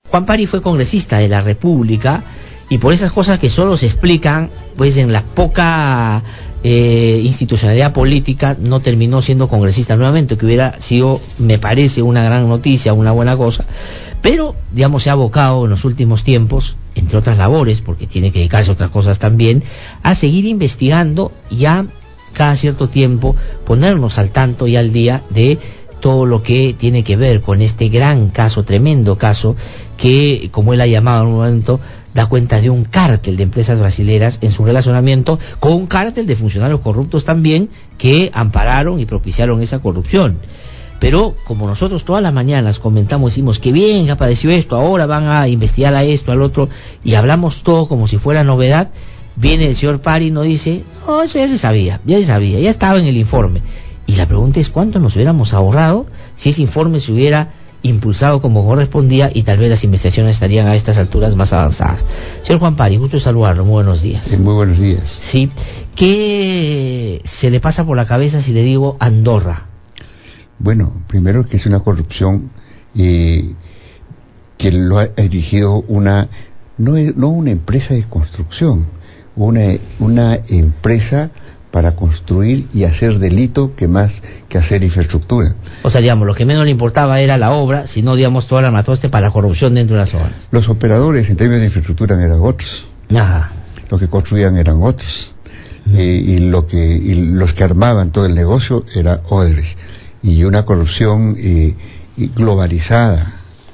Juan Pari fue congresista de la República y por esas cosas que solo se explican pues en la poca institucionalidad política no terminó siendo congresista nuevamente, que hubiera sido, me parece, una gran noticia, una buena cosa, pero digamos se ha abocado en los últimos tiempos, entre otras labores, porque tiene que dedicarse a otras cosas también, a seguir investigando y a cada cierto tiempo ponernos al tanto y al día de todo lo que tiene que ver con este gran caso, tremendo caso, que, como él ha llamado en un momento, da cuenta de un cártel de empresas brasileras en su relacionamiento con un cártel de funcionarios corruptos también, que ampararon y propiciaron esa corrupción. Pero como nosotros todas las mañanas comentamos, decimos que bien, ya apareció esto, ahora van a investigar a esto, al otro, y hablamos todo como si fuera novedad, viene el señor Pari y nos dice, no, eso ya se sabía, ya estaba en el informe. Y la pregunta es cuánto nos hubiéramos ahorrado si ese informe se hubiera impulsado como correspondía y tal vez las investigaciones estarían a estas alturas más avanzadas. Señor Juan Pari, gusto saludarlo, muy buenos días. Muy buenos días. Sí, ¿qué se le pasa por la cabeza si le digo Andorra? Bueno, primero que es una corrupción que lo ha dirigido no una empresa de construcción, una empresa para construir y hacer delito que más que hacer infraestructura. O sea, digamos, lo que menos le importaba era la obra, sino, digamos, toda la matoste para la corrupción dentro de las obras. Los operadores en términos de infraestructura eran otros. Ajá. Los que construían eran otros. Y los que armaban todo el negocio era Odebrecht. Y una corrupción globalizada.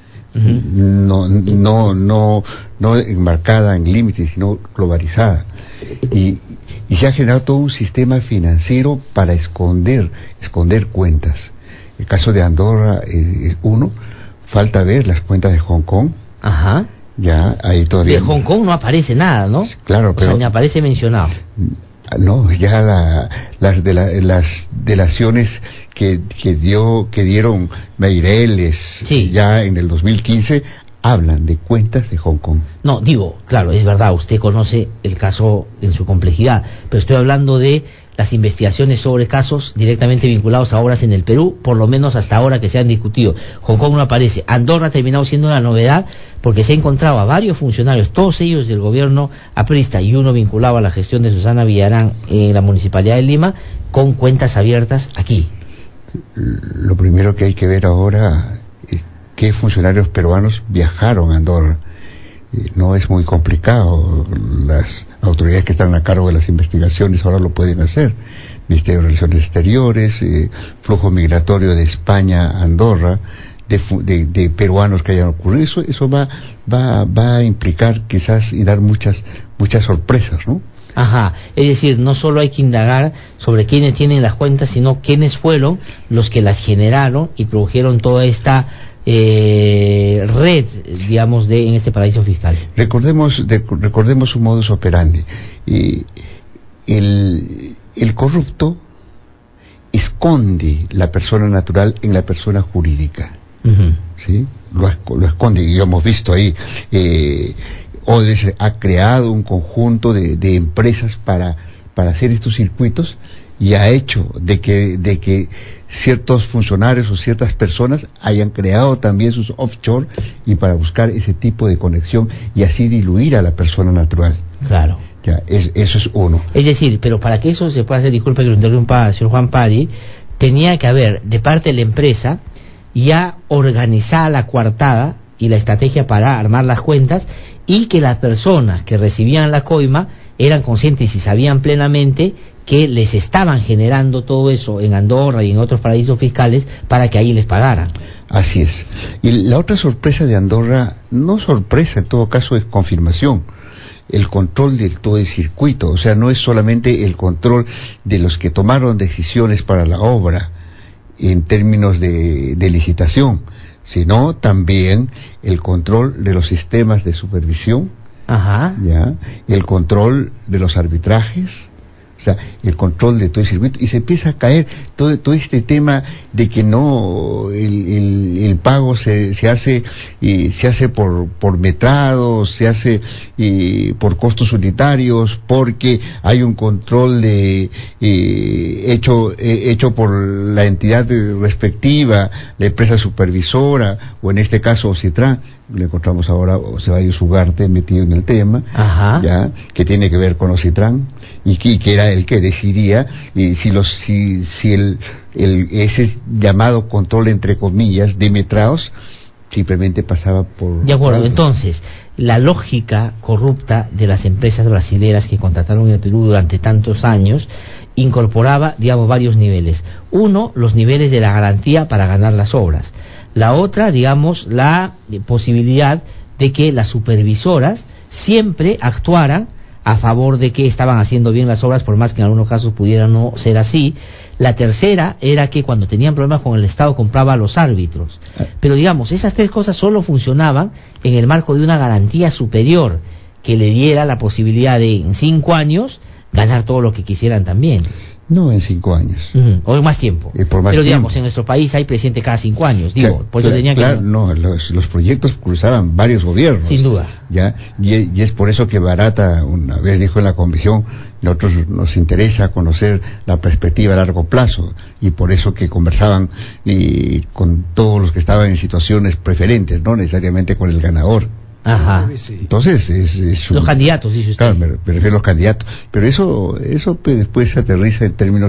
No enmarcada en límites, sino globalizada. Y se ha generado todo un sistema financiero para esconder cuentas. El caso de Andorra es uno. Falta ver las cuentas de Hong Kong. Ajá. Ya ahí todavía. De Hong Kong no aparece nada, ¿no? Claro, pero. O sea, ni aparece mencionado. No, ya las delaciones que dieron Meireles, sí, ya en el 2015 hablan de cuentas de Hong Kong. No, digo, claro, es verdad, usted conoce el caso en su complejidad, pero estoy hablando de las investigaciones sobre casos directamente vinculados a obras en el Perú, por lo menos hasta ahora que se han discutido. Hong Kong no aparece. Andorra ha terminado siendo una novedad porque se ha encontrado a varios funcionarios, todos ellos del gobierno aprista y uno vinculado a la gestión de Susana Villarán en la Municipalidad de Lima, con cuentas abiertas aquí. Lo primero que hay que ver ahora es qué funcionarios peruanos viajaron a Andorra. No es muy complicado, las autoridades que están a cargo de las investigaciones ahora lo pueden hacer. Ministerio de Relaciones Exteriores, flujo migratorio de España a Andorra, de peruanos que hayan ocurrido. Eso va a implicar quizás y dar muchas sorpresas, ¿no? Ajá, es decir, no solo hay que indagar sobre quiénes tienen las cuentas, sino quiénes fueron los que las generaron y produjeron toda esta red, digamos, en este paraíso fiscal. Recordemos su modus operandi. El corrupto esconde la persona natural en la persona jurídica. Uh-huh. ¿Sí? Lo esconde, y lo hemos visto ahí. Odebrecht ha creado un conjunto de empresas para hacer estos circuitos y ha hecho de que ciertos funcionarios o ciertas personas hayan creado también sus offshore y para buscar ese tipo de conexión y así diluir a la persona natural. Claro. Ya, eso es uno. Es decir, pero para que eso se pueda hacer, disculpe que lo interrumpa, señor Juan Pari, tenía que haber de parte de la empresa ya organizada la coartada y la estrategia para armar las cuentas, y que las personas que recibían la coima eran conscientes y sabían plenamente que les estaban generando todo eso en Andorra y en otros paraísos fiscales para que ahí les pagaran. Así es. Y la otra sorpresa de Andorra, no sorpresa, en todo caso es confirmación, el control de todo el circuito. O sea, no es solamente el control de los que tomaron decisiones para la obra en términos de licitación, sino también el control de los sistemas de supervisión. Ajá. Ya, el control de los arbitrajes, sea, el control de todo el circuito, y se empieza a caer todo este tema de que no, el pago se hace por metrados, se hace por costos unitarios, porque hay un control hecho por la entidad respectiva, la empresa supervisora, o en este caso Ocitran. Le encontramos ahora Ceballos Ugarte metido en el tema, ya, que tiene que ver con Ocitran, y que era el que decidía si ese llamado control, entre comillas, de metrados simplemente pasaba por... De acuerdo, entonces, la lógica corrupta de las empresas brasileras que contrataron en el Perú durante tantos años incorporaba, digamos, varios niveles. Uno, los niveles de la garantía para ganar las obras. La otra, digamos, la posibilidad de que las supervisoras siempre actuaran a favor de que estaban haciendo bien las obras, por más que en algunos casos pudiera no ser así. La tercera era que cuando tenían problemas con el Estado compraba a los árbitros. Pero digamos, esas tres cosas solo funcionaban en el marco de una garantía superior que le diera la posibilidad de en 5 años ganar todo lo que quisieran también. No, en 5 años. O en más tiempo. Pero digamos, en nuestro país hay presidente cada 5 años. Digo, por eso tenía que... Claro, no, los proyectos cruzaban varios gobiernos. Sin duda. ¿Ya? Y es por eso que Barata una vez dijo en la comisión, nosotros nos interesa conocer la perspectiva a largo plazo, y por eso que conversaban con todos los que estaban en situaciones preferentes, no necesariamente con el ganador. Ajá. Entonces los candidatos, dice usted. Claro, me refiero a los candidatos, pero eso después se aterriza en términos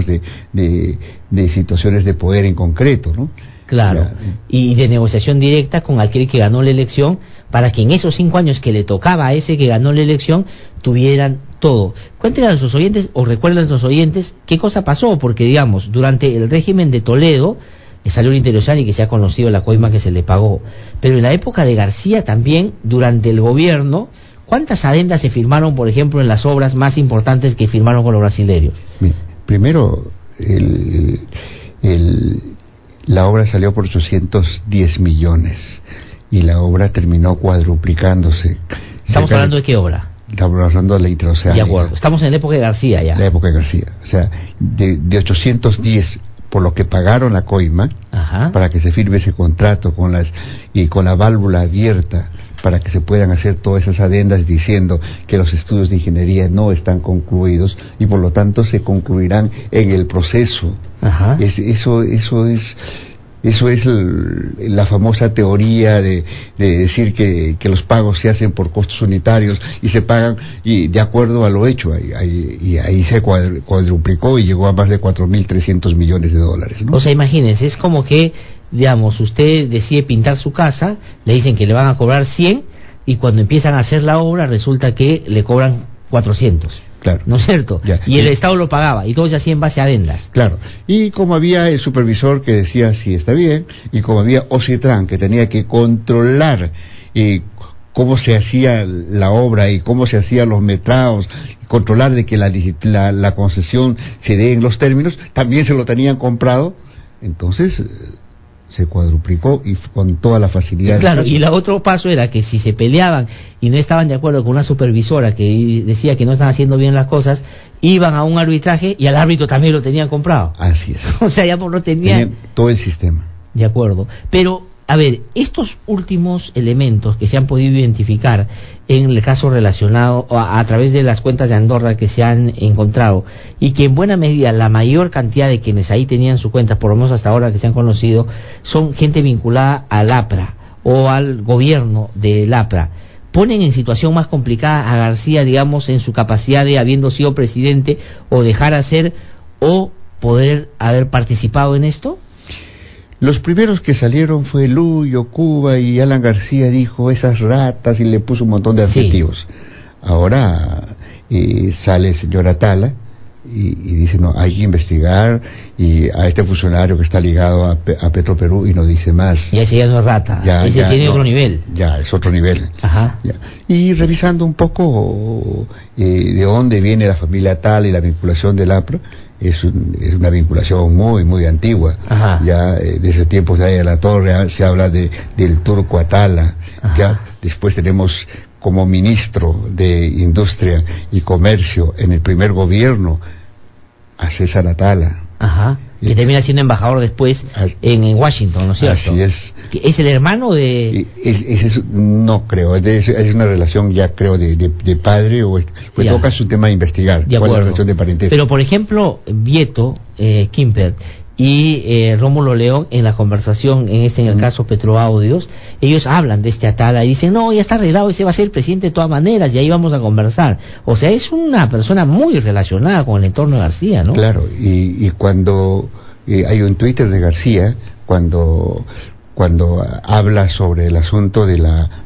de situaciones de poder en concreto, ¿no? Claro, y de negociación directa con aquel que ganó la elección, para que en esos 5 años que le tocaba a ese que ganó la elección tuvieran todo. Cuéntenle a nuestros oyentes, o recuerden a nuestros oyentes, qué cosa pasó, porque digamos, durante el régimen de Toledo salió el interesante y que se ha conocido la coima que se le pagó, pero en la época de García también, durante el gobierno, ¿cuántas adendas se firmaron, por ejemplo, en las obras más importantes que firmaron con los brasileños? Primero, la obra salió por 810 millones y la obra terminó cuadruplicándose. ¿Estamos hablando de qué obra? Estamos hablando de la interoceánica. De acuerdo, estamos en la época de García ya. La época de García, o sea, de 810 por lo que pagaron la coima, para que se firme ese contrato con la válvula abierta, para que se puedan hacer todas esas adendas diciendo que los estudios de ingeniería no están concluidos y por lo tanto se concluirán en el proceso. Eso es la famosa teoría de decir que los pagos se hacen por costos unitarios y se pagan y de acuerdo a lo hecho. Y ahí se cuadruplicó y llegó a más de 4.300 millones de dólares, ¿no? O sea, imagínense, es como que, digamos, usted decide pintar su casa, le dicen que le van a cobrar 100 y cuando empiezan a hacer la obra resulta que le cobran 400. Claro. ¿No es cierto? Ya. Y el Estado lo pagaba, y todo se hacía en base a adendas. Claro. Y como había el supervisor que decía si está bien, y como había Ocitran que tenía que controlar cómo se hacía la obra y cómo se hacían los metrados, controlar de que la concesión se dé en los términos, también se lo tenían comprado, entonces se cuadruplicó y con toda la facilidad. Claro, y el otro paso era que si se peleaban y no estaban de acuerdo con una supervisora que decía que no estaban haciendo bien las cosas, iban a un arbitraje y al árbitro también lo tenían comprado. Así es. O sea, ya no tenían todo el sistema. De acuerdo. Pero, a ver, estos últimos elementos que se han podido identificar en el caso relacionado a través de las cuentas de Andorra que se han encontrado, y que en buena medida la mayor cantidad de quienes ahí tenían su cuenta, por lo menos hasta ahora que se han conocido, son gente vinculada al APRA o al gobierno del APRA, ponen en situación más complicada a García, digamos, en su capacidad de, habiendo sido presidente, o dejar hacer o poder haber participado en esto. Los primeros que salieron fue Luyo, Cuba, y Alan García dijo esas ratas y le puso un montón de adjetivos. Sí. Ahora sale el señor Atala y dice no, hay que investigar y a este funcionario que está ligado a Petroperú y no dice más. Y ese ya no es rata, ese tiene otro nivel. Ya, es otro nivel. Ajá. Ya. Y revisando un poco de dónde viene la familia Atala y la vinculación del APRA, es una vinculación muy muy antigua. Ajá. Ya de ese tiempo de la Torre se habla del turco Atala. Ya después tenemos como ministro de Industria y Comercio en el primer gobierno a César Atala. Ajá. Que termina siendo embajador después en Washington, ¿no es cierto? Así es. ¿Es el hermano de...? No creo, es una relación ya creo de padre o toca su tema a investigar. De ¿Cuál es la acuerdo. relación de parentesco? Pero por ejemplo, Vieto Quimper y Rómulo León en la conversación, en el caso Petroaudios, ellos hablan de este Atala y dicen, no, ya está arreglado, ese va a ser el presidente de todas maneras, y ahí vamos a conversar. O sea, es una persona muy relacionada con el entorno de García, ¿no? Claro, y cuando hay un Twitter de García, cuando habla sobre el asunto de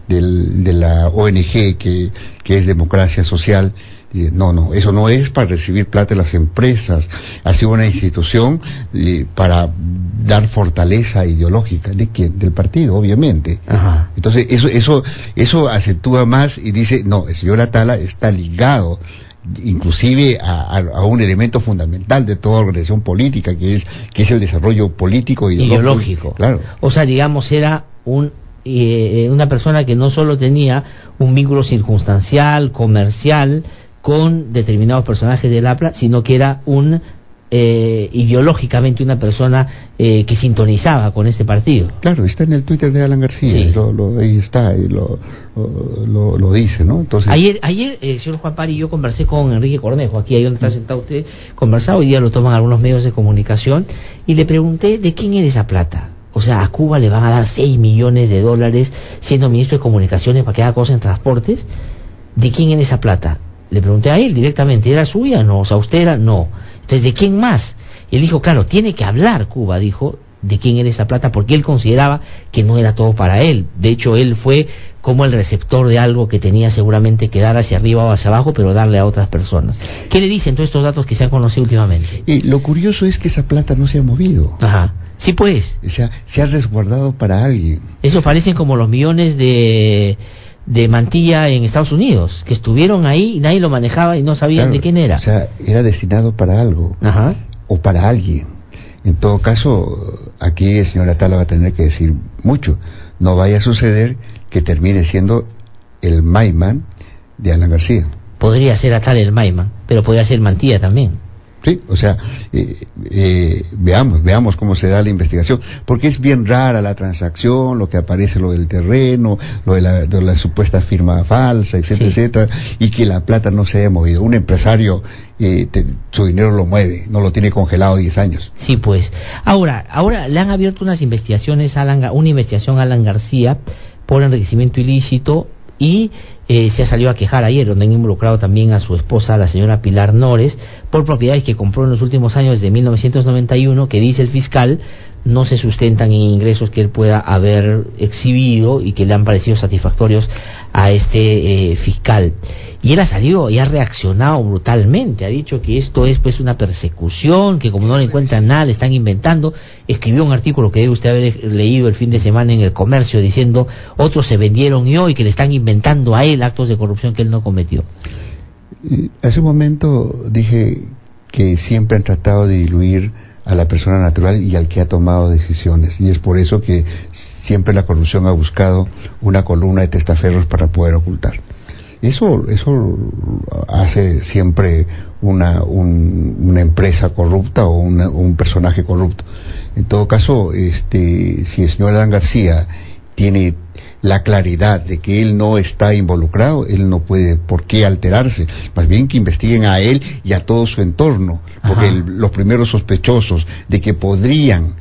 la ONG que es Democracia Social, no, eso no es para recibir plata de las empresas, ha sido una institución para dar fortaleza ideológica. ¿De quién? Del partido, obviamente. Ajá. Entonces eso acentúa más y dice, no, el señor Atala está ligado inclusive a un elemento fundamental de toda organización política, que es el desarrollo político e ideológico. Claro. O sea, digamos, era una persona que no solo tenía un vínculo circunstancial, comercial, con determinados personajes del APLA, sino que era ideológicamente una persona que sintonizaba con este partido. Claro, está en el Twitter de Alan García, sí. Ahí está, y lo dice, ¿no? Entonces... Ayer señor Juan Pari y yo conversé con Enrique Cornejo, aquí ahí donde está sentado usted, conversado, hoy día lo toman algunos medios de comunicación, y le pregunté de quién era esa plata. O sea, a Cuba le van a dar $6 millones siendo ministro de Comunicaciones para que haga cosas en transportes. ¿De quién era esa plata? Le pregunté a él directamente, ¿era suya? No, o sea, ¿usted era? No. Entonces, ¿de quién más? Y él dijo, claro, tiene que hablar Cuba, dijo, de quién era esa plata, porque él consideraba que no era todo para él. De hecho, él fue como el receptor de algo que tenía seguramente que dar hacia arriba o hacia abajo, pero darle a otras personas. ¿Qué le dicen todos estos datos que se han conocido últimamente? Y lo curioso es que esa plata no se ha movido. Ajá. Sí, pues. O sea, se ha resguardado para alguien. Eso parecen como los millones de Mantilla en Estados Unidos, que estuvieron ahí y nadie lo manejaba y no sabían de quién era. O sea, era destinado para algo. Ajá. O para alguien. En todo caso, aquí el señor Atala va a tener que decir mucho. No vaya a suceder que termine siendo el Maiman de Alan García. Podría ser Atala el Maiman, pero podría ser Mantilla también. Sí, o sea, veamos cómo se da la investigación, porque es bien rara la transacción, lo que aparece, lo del terreno, lo de la supuesta firma falsa, etcétera, etcétera, y que la plata no se haya movido. Un empresario, su dinero lo mueve, no lo tiene congelado 10 años. Sí, pues. Ahora le han abierto unas investigaciones, una investigación a Alan García por enriquecimiento ilícito, y se ha salido a quejar ayer, donde han involucrado también a su esposa, la señora Pilar Nores, por propiedades que compró en los últimos años, desde 1991, que dice el fiscal no se sustentan en ingresos que él pueda haber exhibido y que le han parecido satisfactorios a este fiscal. Y él ha salido y ha reaccionado brutalmente, ha dicho que esto es pues una persecución, que como no le encuentran nada, le están inventando. Escribió un artículo que debe usted haber leído el fin de semana en El Comercio, diciendo otros se vendieron y hoy que le están inventando a él actos de corrupción que él no cometió. Hace un momento dije que siempre han tratado de diluir a la persona natural y al que ha tomado decisiones, y es por eso que siempre la corrupción ha buscado una columna de testaferros para poder ocultar. Eso hace siempre una empresa corrupta o un personaje corrupto. En todo caso, si el señor Alan García tiene la claridad de que él no está involucrado, él no puede por qué alterarse, más bien que investiguen a él y a todo su entorno, porque los primeros sospechosos de que podrían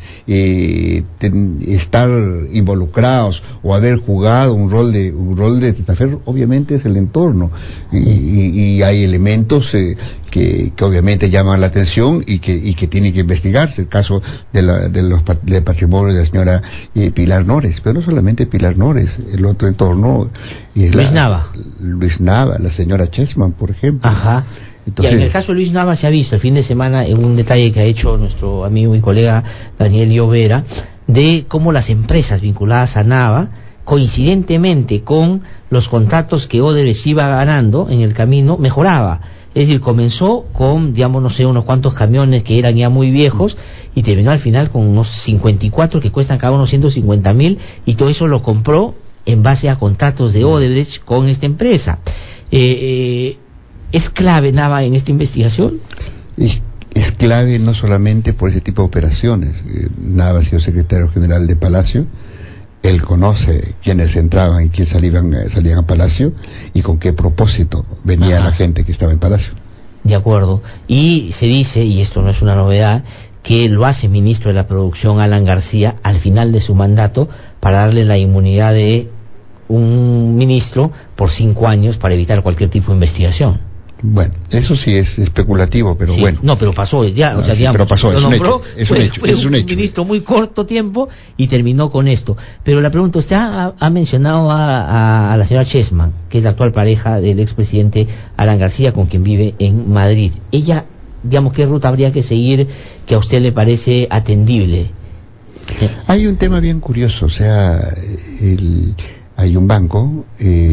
estar involucrados o haber jugado un rol de testaferro, obviamente es el entorno, y hay elementos que obviamente llaman la atención y que tienen que investigarse. El caso del patrimonio de la señora Pilar Nores, pero no solamente Pilar Nores, el otro entorno es Luis Nava, la señora Chessman, por ejemplo. Ajá. Entonces, y en el caso de Luis Nava se ha visto el fin de semana en un detalle que ha hecho nuestro amigo y colega Daniel Llovera, de cómo las empresas vinculadas a Nava, coincidentemente con los contratos que Odebrecht iba ganando en el camino, mejoraba. Es decir, comenzó con, digamos, no sé, unos cuantos camiones que eran ya muy viejos, y terminó al final con unos 54 que cuestan cada uno 150,000, y todo eso lo compró en base a contratos de Odebrecht con esta empresa. ¿Es clave Nava en esta investigación? Es es clave no solamente por ese tipo de operaciones. Nava ha sido secretario general de Palacio, él conoce quiénes entraban y quiénes salían a Palacio y con qué propósito venía la gente que estaba en Palacio. De acuerdo. Y se dice, y esto no es una novedad, que lo hace ministro de la Producción Alan García al final de su mandato para darle la inmunidad de un ministro por 5 años para evitar cualquier tipo de investigación. Bueno, eso sí es especulativo, pero sí, bueno. No, pero pasó, ya, o sea, digamos, pero pasó, lo nombró, fue un hecho. Ministro muy corto tiempo y terminó con esto. Pero la pregunta, usted ha mencionado a la señora Chessman, que es la actual pareja del expresidente Alan García, con quien vive en Madrid. Ella, digamos, ¿qué ruta habría que seguir que a usted le parece atendible? Hay un tema bien curioso, o sea, hay un banco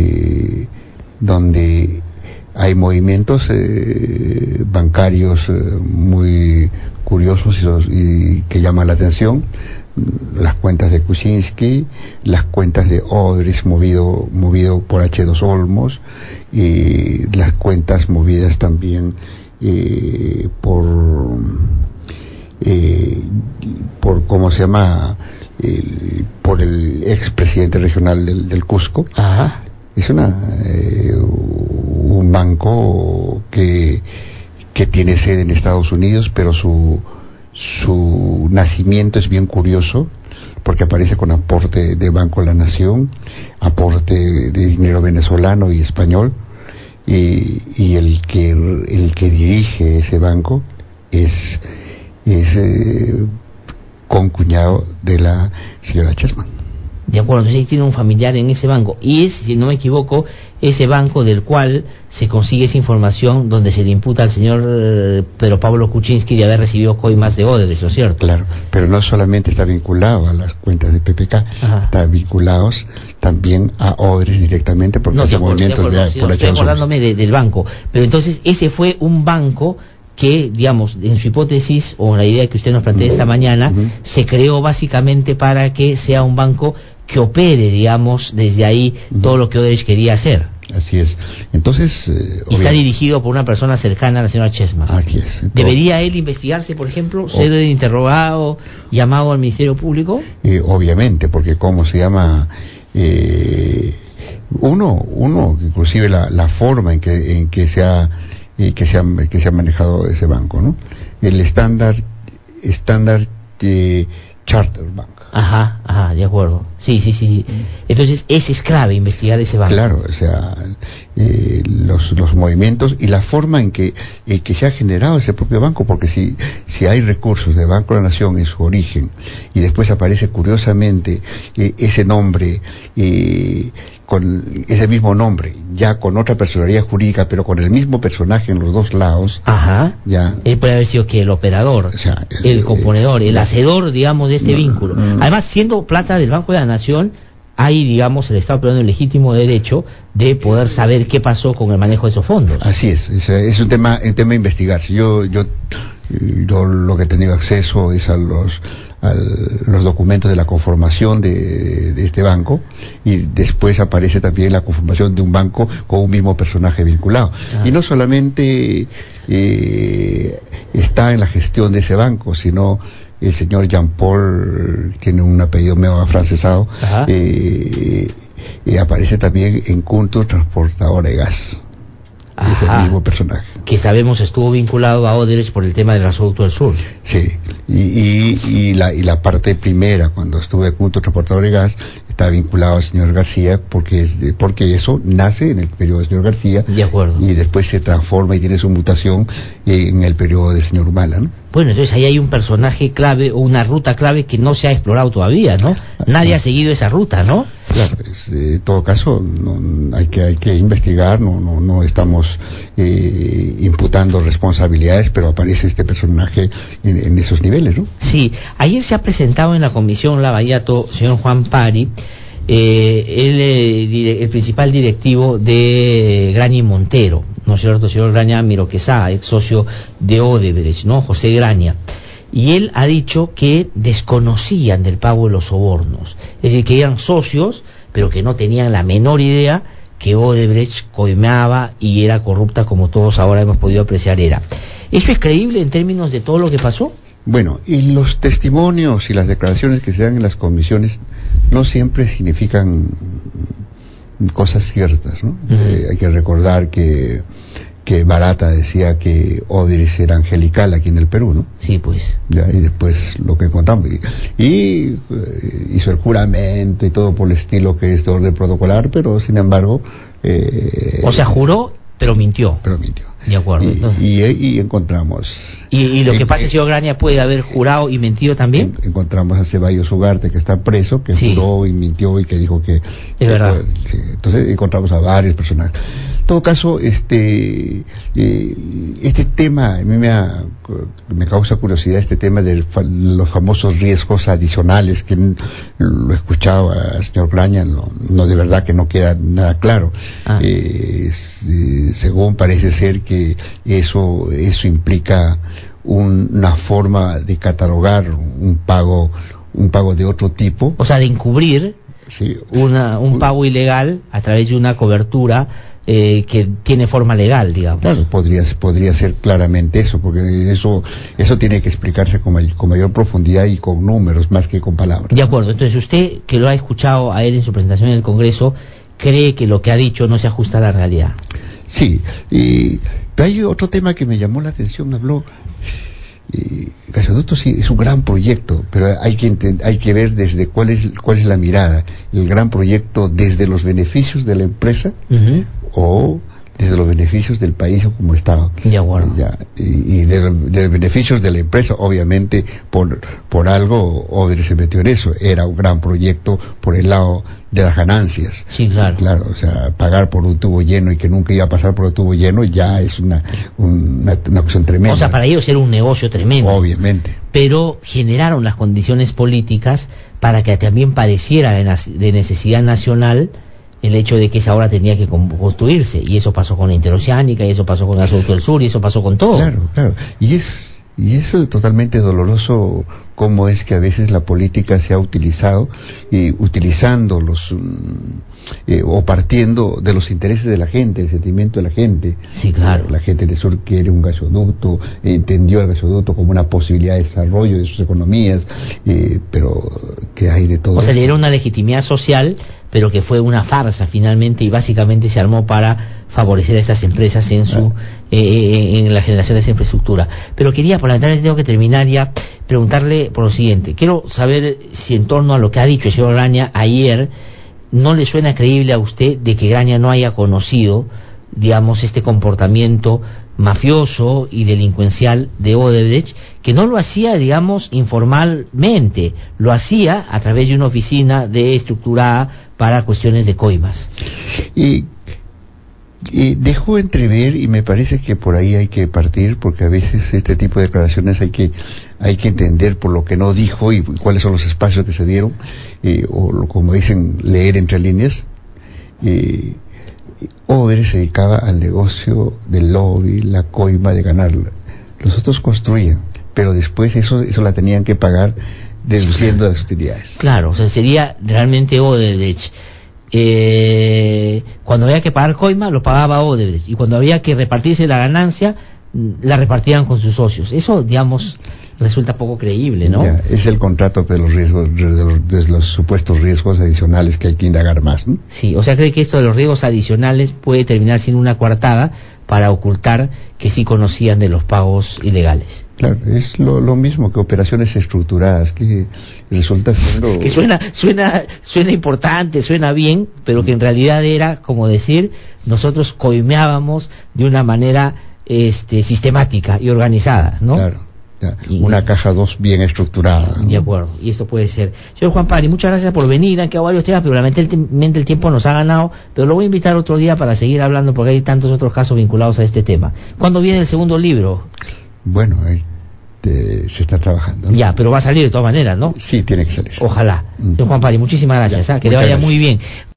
donde hay movimientos bancarios muy curiosos y que llaman la atención. Las cuentas de Kuczynski, las cuentas de Odres movido por H2 Olmos, y las cuentas movidas también por ¿cómo se llama? Por el expresidente regional del Cusco. Ajá. Es un banco que tiene sede en Estados Unidos, pero su nacimiento es bien curioso, porque aparece con aporte de Banco de la Nación, aporte de dinero venezolano y español, y el que dirige ese banco es concuñado de la señora Chessman. De acuerdo, entonces tiene un familiar en ese banco, y es, si no me equivoco, ese banco del cual se consigue esa información donde se le imputa al señor Pedro Pablo Kuczynski de haber recibido coimas de Odebrecht, ¿no es cierto? Claro, pero no solamente está vinculado a las cuentas de PPK, está vinculados también a Odebrecht directamente, porque hace movimientos por la estoy acordándome del banco, pero entonces ese fue un banco que, digamos, en su hipótesis o en la idea que usted nos plantea esta mañana, se creó básicamente para que sea un banco que opere, digamos, desde ahí todo lo que Odebrecht quería hacer. Así es. Entonces, está dirigido por una persona cercana a la señora Chessman. Así es. ¿Debería él investigarse, por ejemplo, ser interrogado, llamado al Ministerio Público? Obviamente, porque ¿cómo se llama? Uno, inclusive la forma en que se ha manejado ese banco, ¿no? El Standard Chartered Bank. Ajá, de acuerdo. Sí. Entonces, ese es clave, investigar ese banco. Claro, o sea, los movimientos y la forma en que se ha generado ese propio banco, porque si hay recursos de Banco de la Nación en su origen y después aparece curiosamente ese nombre, con ese mismo nombre, ya con otra personalidad jurídica, pero con el mismo personaje en los dos lados. Ya. Él puede haber sido que el operador, o sea, el componedor, el hacedor, digamos, de este vínculo. Además, siendo plata del Banco de la Nación, hay, digamos, el Estado peruano el legítimo derecho de poder saber qué pasó con el manejo de esos fondos. Así es un tema a investigarse. Yo lo que he tenido acceso es a los documentos de la conformación de este banco, y después aparece también la conformación de un banco con un mismo personaje vinculado. Y no solamente está en la gestión de ese banco, sino el señor Jean Paul tiene un apellido medio afrancesado, aparece también en Cunto, transportadora de gas. Es el mismo personaje. Que sabemos estuvo vinculado a Odebrecht por el tema del gasoducto del sur. Sí, y la parte primera, cuando estuve Cunto, transportadora de gas, está vinculado al señor García, porque eso nace en el periodo del señor García. De acuerdo. Y después se transforma y tiene su mutación en el periodo del señor Humala, ¿no? Bueno, entonces ahí hay un personaje clave o una ruta clave que no se ha explorado todavía, ¿no? Nadie ha seguido esa ruta, ¿no? Claro, en todo caso hay que investigar, no estamos imputando responsabilidades, pero aparece este personaje en esos niveles, ¿no? Sí, ayer se ha presentado en la comisión Lavallato, señor Juan Pari, el principal directivo de Graña y Montero, ¿no es cierto? Señor Graña Miro Quesada, ex socio de Odebrecht, ¿no? José Graña. Y él ha dicho que desconocían del pago de los sobornos, es decir, que eran socios, pero que no tenían la menor idea que Odebrecht coimeaba y era corrupta, como todos ahora hemos podido apreciar era. ¿Eso es creíble en términos de todo lo que pasó? Bueno, y los testimonios y las declaraciones que se dan en las comisiones no siempre significan cosas ciertas, ¿no? Hay que recordar que Barata decía que Odebrecht era angelical aquí en el Perú, ¿no? Sí, pues. Ya, y después lo que encontramos. Y hizo el juramento y todo por el estilo que es de orden protocolar, pero sin embargo... o sea, juró, pero mintió. Pero mintió. De acuerdo. Y encontramos... ¿Y lo que pasa, señor Graña, puede haber jurado y mentido también? Encontramos a Ceballos Ugarte, que está preso, que juró y mintió y que dijo que... Es verdad. Entonces encontramos a varios personajes. En todo caso, este tema, a mí me causa curiosidad este tema de los famosos riesgos adicionales, que lo escuchaba al señor Graña, no de verdad que no queda nada claro. Según parece ser que eso implica una forma de catalogar un pago de otro tipo, o sea, de encubrir, sí, un pago ilegal a través de una cobertura que tiene forma legal, digamos. Claro, podría ser claramente eso, porque eso tiene que explicarse con mayor profundidad y con números más que con palabras. De acuerdo. Entonces, usted, que lo ha escuchado a él en su presentación en el Congreso, cree que lo que ha dicho no se ajusta a la realidad. Sí, pero hay otro tema que me llamó la atención. Habló, Gasoducto sí es un gran proyecto, pero hay que ver desde cuál es la mirada. El gran proyecto desde los beneficios de la empresa o desde los beneficios del país o como Estado. De acuerdo. Y de beneficios de la empresa, obviamente, por algo Odebrecht se metió en eso. Era un gran proyecto por el lado de las ganancias. Sí, claro. Claro, o sea, pagar por un tubo lleno y que nunca iba a pasar por un tubo lleno ya es una cuestión tremenda. O sea, para ellos era un negocio tremendo. Obviamente. Pero generaron las condiciones políticas para que también pareciera de necesidad nacional el hecho de que esa obra tenía que construirse, y eso pasó con la Interoceánica, y eso pasó con Gasoducto del Sur, y eso pasó con todo. Claro. Y eso es totalmente doloroso, cómo es que a veces la política se ha utilizado, utilizando o partiendo de los intereses de la gente, el sentimiento de la gente. Sí, claro. La gente del sur quiere un gasoducto, entendió el gasoducto como una posibilidad de desarrollo de sus economías, pero que hay de todo. O sea, le dieron una legitimidad social, pero que fue una farsa finalmente, y básicamente se armó para favorecer a estas empresas en la generación de esa infraestructura. Pero quería, por lamentablemente tengo que terminar ya, preguntarle por lo siguiente. Quiero saber si en torno a lo que ha dicho el señor Graña ayer, ¿no le suena creíble a usted de que Graña no haya conocido, digamos, este comportamiento mafioso y delincuencial de Odebrecht, que no lo hacía, digamos, informalmente, lo hacía a través de una oficina estructurada para cuestiones de coimas? Y dejó entrever, y me parece que por ahí hay que partir, porque a veces este tipo de declaraciones hay que entender por lo que no dijo y cuáles son los espacios que se dieron, o como dicen, leer entre líneas. Odebrecht se dedicaba al negocio del lobby, la coima de ganarla. Los otros construían, pero después eso la tenían que pagar deduciendo las utilidades. Claro, o sea, sería realmente Odebrecht. Cuando había que pagar coima, lo pagaba Odebrecht, y cuando había que repartirse la ganancia, la repartían con sus socios. Eso, digamos, resulta poco creíble, ¿no? Ya, es el contrato de los riesgos, de los supuestos riesgos adicionales que hay que indagar más, ¿no? Sí, o sea, cree que esto de los riesgos adicionales puede terminar siendo una coartada para ocultar que sí conocían de los pagos ilegales. Claro, es lo mismo que operaciones estructuradas, que resulta siendo... Que suena importante, suena bien, pero que en realidad era como decir, nosotros coimeábamos de una manera sistemática y organizada, ¿no? Claro. Una caja 2 bien estructurada, ¿no? De acuerdo, y esto puede ser. Señor Juan Pari, muchas gracias por venir. Han quedado varios temas, pero lamentablemente el tiempo nos ha ganado. Pero lo voy a invitar otro día para seguir hablando, porque hay tantos otros casos vinculados a este tema. ¿Cuándo viene el segundo libro? Bueno, se está trabajando, ¿no? Ya, pero va a salir de todas maneras, ¿no? Sí, tiene que salir. Ojalá. Señor Juan Pari, muchísimas gracias. Que le vaya muy bien.